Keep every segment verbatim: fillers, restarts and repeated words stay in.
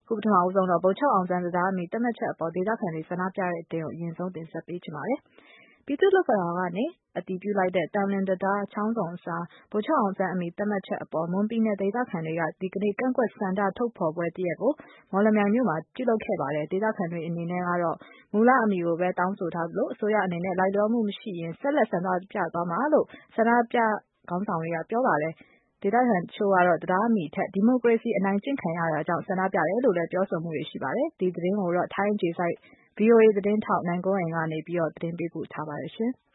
ခုပထမဦးဆုံးတော့ဗိုလ်ချုပ်အောင်ဆန်းတံတားအမည်သတ်မှတ်ချက်အပေါ်ဒေသခံတွေဆန္ဒပြတဲ့အတင်းကိုအရင်ဆုံးတင်ဆက်ပေးချင်ပါတယ်။ပြည်သူ့လွှတ်တော်ကနေအတည်ပြုလိုက်တဲ့တန်လွင်တံတားချောင်းဆောင်အစားဗိုလ်ချုပ်အောင်ဆန်းအမည်သတ်မှတ်ချက်အပေါ်မွန်ပြည်နယ်ဒေသခံတွေကဒီကနေ့ကန့်ကွက်ဆန္ဒထုတ်ဖော်ပွဲတရက်ကိုမော်လမြိုင်မြို့မှာပြုလုပ်ခဲ့ပါတယ်။ဒေသခံတွေအနေနဲ့ကတော့မူလအမည်ကိုပဲတောင်းဆိုထားသလိုအစိုးရအနေနဲ့လိုက်လျောမှုမရှိရင်ဆက်လက်ဆန္ဒပြသွားမှာလို့ဆန္ဒပြခေါင်းဆောင်တွေကပြောပါတယ်။ဒေသခံချို့ကတော့တရားအမည်ထက်ဒီမိုကရေစီအနိုင်ကျင့်ခံရတာကြောင့်ဆန္ဒပြတယ်လို့လည်းပြောဆိုမှုတွေရှိပါတယ်။ဒီသတင်းကိုတော့ထိုင်းအခြေစိုက် ဗွီအိုအေ သတင်းထောက်နိုင်ကွန်းအိန်ကနေပြီးတော့သတင်းပေးပို့ထားပါတယ်ရှင်။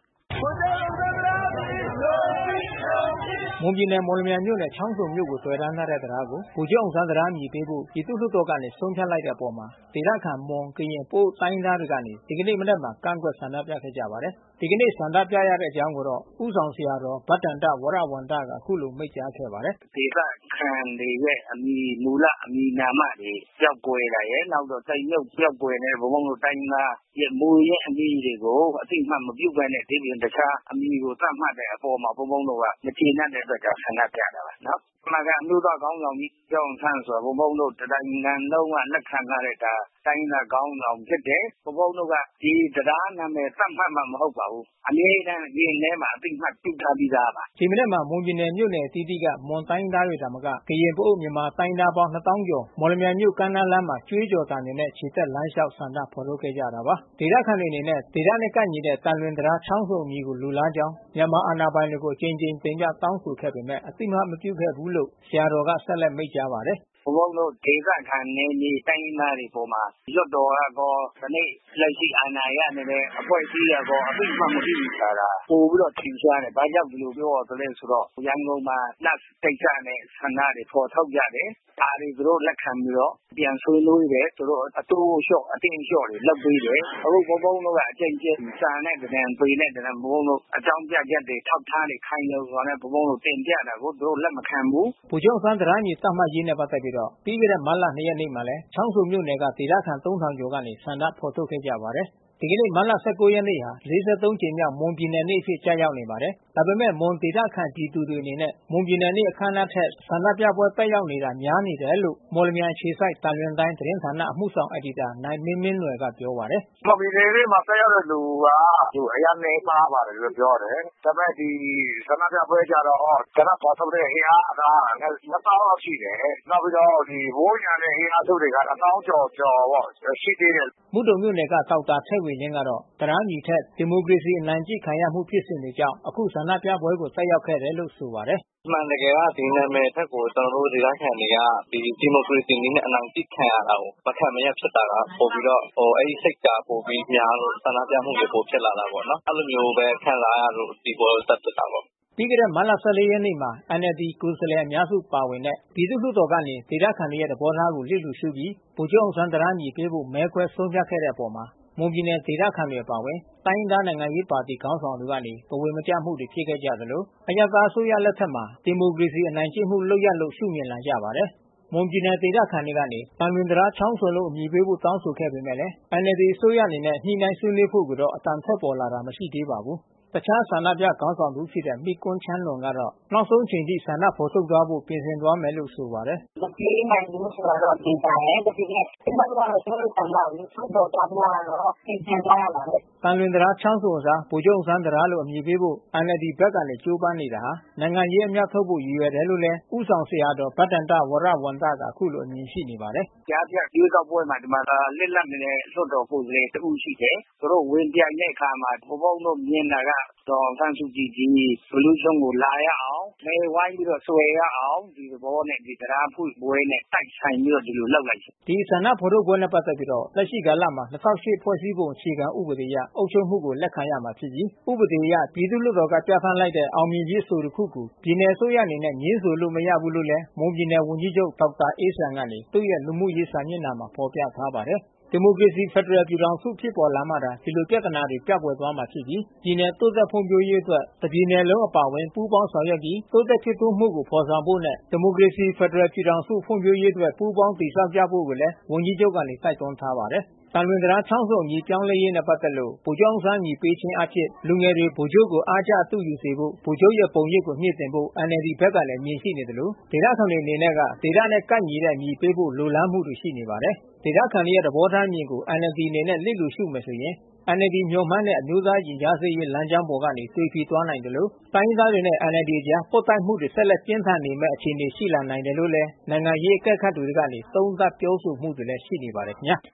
မွန်ပြည်နယ်မော်လမြိုင်မြို့နယ်ချောင်းဆုံမြို့ကိုသွယ်တန်းထားတဲ့တရားကိုဗိုလ်ချုပ်အောင်ဆန်းတရားအမည်ပေးဖို့ပြည်သူ့လွှတ်တော်ကနေဆုံးဖြတ်လိုက်တဲ့အပေါ်မှာဒေသခံမွန်ကရင်ပို့တိုင်းသားတွေကနေဒီကနေ့မနက်မှာကန့်ကွက်ဆန္ဒပြခဲ့ကြပါတယ်။ဒီကနေ့ဆန္ဒပြရတဲ့အကြောင်းကိုတော့ဥဆောင်ဆရာတော်ဗတ္တန္တဝရဝန္တကအခုလိုမိန့်ကြားခဲ့ပါတယ်။ဒေသခံတွေရဲ့အမည်မူလအမည်နာမတွေကြောက်ကွယ်တာရဲ့နောက်တော့တိမ်မြုပ်ကြောက်ကွယ်တဲ့ဘုံဘုံတို့တိုင်းသားရဲ့မူရဲ့အမည်တွေကိုအသိမှတ်မပြုဘဲနဲ့ဒီပြင်တခြားအမည်ကိုသတ်မှတ်တဲ့အပေါ်မှာဘုံဘုံတို့ကမကျေနပ်တဲ့အတွက်ကြောင့်ဆန္ဒပြတာပါနော်။မှန်ကအမျိုးသားကောင်းဆောင်ကြီးကျောင်းဆန်းဆိုဘုံဘုံတို့တိုင်းနိုင်ငံလုံးကလက်ခံရတဲ့ဒါတိုင်းသားကောင်းဆောင်ဖြစ်တယ်ဘုံဘုံတို့ကဒီတရားနာမည်သတ်မှတ်မှမဟုတ်ပါဘူးအမြဲတမ်းဒီထဲမှာအသိမှတ်ပြုထားပြီးသားပါဒီမနေ့မှာမွန်ပြည်နယ်မြို့နယ်တီးတီးကမွန်တိုင်းသားတွေဒါမကကရင်ပို့မြန်မာတိုင်းသားပေါင်းနှစ်သောင်းကျော်မော်လမြိုင်မြို့ကမ်းနားလမ်းမှာကျွေးကြော်တန်တွေနဲ့ခြေသက်လမ်းလျှောက်ဆန္ဒဖော်ထုတ်ခဲ့ကြတာပါဒေသခံတွေအနေနဲ့ဒေသနဲ့ကန့်ညီတဲ့တန်လွင်တရားချောင်းစုံအမည်ကိုလူလားကြောင်းမြန်မာအာဏာပိုင်တွေကိုအကြိမ်ကြိမ်တင်ပြတောင်းဆိုခဲ့ပေမဲ့အသိမှတ်မပြုခဲ့ဘူးလို့ဆရာတော်ကဆက်လက်မိန့်ကြားပါတယ်ဘုံဘုံတို့ဒေသခံနေနေတိုင်းသားတွေပေါ်မှာရွတ်တော်ကောဒီနေ့လက်ရှိအာဏာရနေတဲ့အဖွဲ့အစည်းကောအသိမှမပြုတာတာပို့ပြီးတော့ထင်ရှားတယ်။ဘာကြောင့်ဒီလိုပြောရသလဲဆိုတော့ရန်ကုန်မှာလက်တိတ်ချနဲ့ဆန္ဒတွေပေါ်ထုတ်ကြတယ်။ဒါတွေသူတို့လက်ခံပြီးတော့ပြန်ဆွေးနွေးတယ်သူတို့အတူလျှော့အတင်းလျှော့တွေလုပ်ပေးတယ်။အခုဘုံဘုံတို့ကအကျဉ်းချင်းစာနဲ့တန်ပေနဲ့တန်ဘုံဘုံတို့အကြောင်းပြချက်တွေထောက်ထားတွေခိုင်းလို့ဆိုတော့ဘုံဘုံတို့တင်ပြတာကိုသူတို့လက်မခံဘူး။ဗိုလ်ချုပ်ဆန်းတရားညီသတ်မှတ်ရေးနဲ့ပတ်သက်ပြီးတော့ပြီးခဲ့တဲ့မတ်လနှစ်ရက်နေ့မှာလဲချောင်းစုံမြို့နယ်ကဒေသခံသုံးထောင်ကျော်ကနေဆန္ဒဖော်ထုတ်ခဲ့ကြပါတယ်။ဒီကနေ့မတ်လဆယ့်ကိုးရက်နေ့ဟာလေးဆယ့်သုံးကြိမ်မြောက်မွန်ပြည်နယ်နေ့အဖြစ်ကြာရောက်နေပါတယ်။ဒါပေမဲ့မွန်ဒေသခံပြည်သူတွေအနေနဲ့မွန်ပြည်နယ်နေ့အခမ်းအနားထက်ဆန္ဒပြပွဲတက်ရောက်နေတာများနေတယ်လို့မော်လမြိုင်ခြေဆိုင်တန်လွင်တိုင်းသတင်းဌာနအမှုဆောင်အက်ဒီတာနိုင်မင်းမင်းနွယ်ကပြောပါတယ်။မွန်ပြည်နယ်နေ့မှာတက်ရောက်တဲ့လူကသူအရန်နေပါပါတယ်လို့ပြောတယ်။ဒါပေမဲ့ဒီဆန္ဒပြပွဲကြတော့ကျွန်တော်ပေါ်ထုတ်တဲ့အင်အားကနှစ်သောင်းလောက်ရှိတယ်။နောက်ပြီးတော့ဒီဝိုးရံတဲ့အင်အားစုတွေကတစ်သောင်းကျော်ကျော်ပေါ့ရှိသေးတယ်။မုဒုံမြို့နယ်ကတောက်တာထဲ့ဝင်ခြင်းကတော့တရားညီထက်ဒီမိုကရေစီအနိုင်ကျင့်ခံရမှုဖြစ်စဉ်တွေကြောင့်အခုဆန္ဒပြပွဲကိုတက်ရောက်ခဲ့တယ်လို့ဆိုပါတယ်။မှန်တကယ်ကဒီနာမည်ထက်ကိုကျွန်တော်တို့ဒေသခံတွေကဒီဒီမိုကရေစီနည်းနဲ့အနိုင်ကျင့်ခံရတာကိုမခံမရဖြစ်တာကပို့ပြီးတော့ဟိုအဲ့ဒီစိတ်ကပို့ပြီးများလို့ဆန္ဒပြမှုတွေပို့ဖြစ်လာတာပေါ့နော်။အဲ့လိုမျိုးပဲခံစားရလို့ဒီပွဲတက်တက်တာပေါ့ပြီးခဲ့တဲ့မတ်လဆယ့်လေးရက်နေ့မှာ အန်အယ်လ်ဒီ ကိုယ်စားလှယ်အများစုပါဝင်တဲ့ပြည်သူ့လွှတ်တော်ကနေဒေသခံတွေရဲ့သဘောထားကိုလစ်လျူရှုပြီးဗိုလ်ချုပ်အောင်ဆန်းတရားညီပေးဖို့မဲခွဲဆုံးဖြတ်ခဲ့တဲ့အပေါ်မှာမွန်ပြည်နယ်ဒေသခံတွေအပါအဝင်တိုင်းသားနိုင်ငံရေးပါတီခေါင်းဆောင်တွေကနေဘဝင်မကျမှုတွေဖြစ်ခဲ့ကြသလိုအရပ်သားအစိုးရလက်ထက်မှာဒီမိုကရေစီအနိုင်ကျင့်မှုလုပ်ရလို့ရှုမြင်လာကြပါတယ်။မွန်ပြည်နယ်ဒေသခံတွေကနေတန်လွင်တရားချောင်းစုံလို့အမည်ပေးဖို့တောင်းဆိုခဲ့ပေမဲ့လည်း အန်အယ်လ်ဒီ အစိုးရအနေနဲ့ညှိနှိုင်းဆွေးနွေးဖို့ကတော့အတန်ထွက်ပေါ်လာတာမရှိသေးပါဘူး။တခြားဆန္ဒပြခေါင်းဆောင်သူဖြစ်တဲ့မိကွန်းချမ်းလွန်ကတော့နောက်ဆုံးအချိန်ထိဆန္ဒဖော်ထုတ်သွားဖို့ပြင်ဆင်သွားမယ်လို့ဆိုပါတယ်။မပြေးနိုင်ဘူးဆိုတော့ပြင်ကြတယ်။ဒါပေမဲ့ဒီမှာကတော့ကျွန်တော်ဆန္ဒကိုထုတ်တော့တာတော့ပြင်ဆင်သွားရပါမယ်။တန်လွင်တရားချောင်းစုံစားဗိုလ်ချုပ်အောင်ဆန်းတရားလို့အမည်ပေးဖို့ အန်အယ်လ်ဒီ ဘက်ကနေကြိုးပမ်းနေတာဟာနိုင်ငံရေးအမြတ်ထုတ်ဖို့ရည်ရွယ်တယ်လို့လည်းဥဆောင်ဆရာတော်ဗတ္တန္တဝရဝန္တကအခုလိုအမြင်ရှိနေပါတယ်။ကြားပြရွေးကောက်ပွဲမှာဒီမှာလစ်လပ်နေတဲ့လွှတ်တော်ကိုယ်စားလှယ်တဦးရှိတယ်။သူတို့ဝင်ပြိုင်တဲ့အခါမှာဘုံဘုံတို့မြင်တာကဒေါ်ဆန်းစုကြည်ဒီဘလူးဆုံးကိုလာရအောင်မဲဝိုင်းပြီးတော့ဆွဲရအောင်ဒီဘောနဲ့ဒီတရားဖွင့်ပွဲနဲ့တိုက်ဆိုင်ပြီးတော့ဒီလိုလောက်လိုက်ဒီဆန္ဒဖော်ထုတ်ပွဲနဲ့ပတ်သက်ပြီးတော့လက်ရှိကာလမှာ၂၀၀၈ဖွဲ့စည်းပုံအခြေခံဥပဒေအရအုပ်ချုပ်မှုကိုလက်ခံရမှာဖြစ်ပြီးဥပဒေအရပြည်သူ့လွှတ်တော်ကပြဋ္ဌာန်းလိုက်တဲ့အောင်မြင်ရေးဆိုတစ်ခုကိုပြည်နယ်အစိုးရအနေနဲ့ငြင်းဆိုလို့မရဘူးလို့လည်းမွန်ပြည်နယ်ဝန်ကြီးချုပ်ဒေါက်တာအေးဆန်ကနေသူ့ရဲ့လူမှုရေးစာမျက်နှာမှာဖော်ပြထားပါတယ်ဒီမိုကရေစီဖက်ဒရယ်ပြည်ထောင်စုဖြစ်ပေါ်လာမှသာဒီလိုပြဿနာတွေပြပွဲသွားမှာဖြစ်ပြီးပြည်နယ်တိုးတက်ဖွံ့ဖြိုးရေးအတွက်တပြည်နယ်လုံးအပါအဝင်ပူးပေါင်းဆောင်ရွက်ပြီးတိုးတက်ဖြစ်ထွန်းမှုကိုဖော်ဆောင်ဖို့နဲ့ဒီမိုကရေစီဖက်ဒရယ်ပြည်ထောင်စုဖွံ့ဖြိုးရေးအတွက်ပူးပေါင်းတည်ဆောက်ကြဖို့ကိုလည်းဝန်ကြီးချုပ်ကနေတိုက်တွန်းထားပါတယ်။သံလွင်တံတားချောင်းဆုံအမည်ပြောင်းလဲရေးနဲ့ပတ်သက်လို့ ဗိုလ်ချုပ်အောင်ဆန်းအမည်ပေးခြင်းအားဖြင့် လူငယ်တွေဗိုလ်ချုပ်ကိုအားကျအတုယူစေဖို့ ဗိုလ်ချုပ်ရဲ့ပုံရိပ်ကိုမြှင့်တင်ဖို့ အန်အယ်လ်ဒီ ဘက်ကလည်းအမြင်ရှိနေသလို ဒေသခံတွေအနေနဲ့က ဒေသနဲ့ကိုက်ညီတဲ့အမည်ပေးဖို့လိုလားမှုတွေရှိနေပါတယ်။ ဒေသခံတွေရဲ့သဘောထားအမြင်ကို အန်အယ်လ်ဒီ အနေနဲ့လစ်လျူရှုမယ်ဆိုရင် အန်အယ်လ်ဒီ မျှော်မှန်းတဲ့အမျိုးသားရင်ကြားစေ့ရေးလမ်းကြောင်းပေါ်ကနေ သွေဖီသွားနိုင်သလို တိုင်းရင်းသားတွေနဲ့ အန်အယ်လ်ဒီ အကြား ပွတ်တိုက်မှုတွေ ဆက်လက်ပြင်းထန်နေမယ့်အခြေအနေရှိလာနိုင်တယ်လို့ နိုင်ငံရေးအကဲခတ်တွေကနေ သုံးသပ်ပြောဆိုမှုတွေလည်းရှိနေပါတယ်ခင်ဗျာ။